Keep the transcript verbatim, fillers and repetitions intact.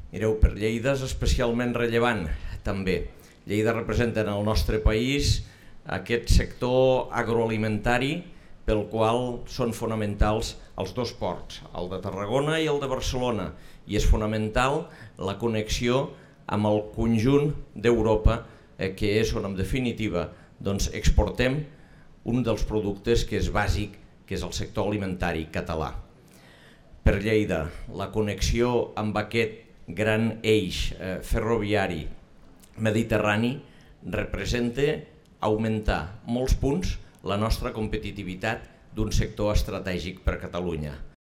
Mireu, per Lleida és especialment rellevant també. Lleida representa en el nostre país aquest sector agroalimentari pel qual són fonamentals els dos ports, el de Tarragona i el de Barcelona, i és fonamental la connexió amb el conjunt d'Europa, eh, que és on en definitiva doncs, exportem un dels productes que és bàsic, que és el sector alimentari català. Per Lleida, la connexió amb aquest gran eix eh, ferroviari mediterrani representa augmentar molts punts la nostra competitivitat d'un sector estratègic per Catalunya.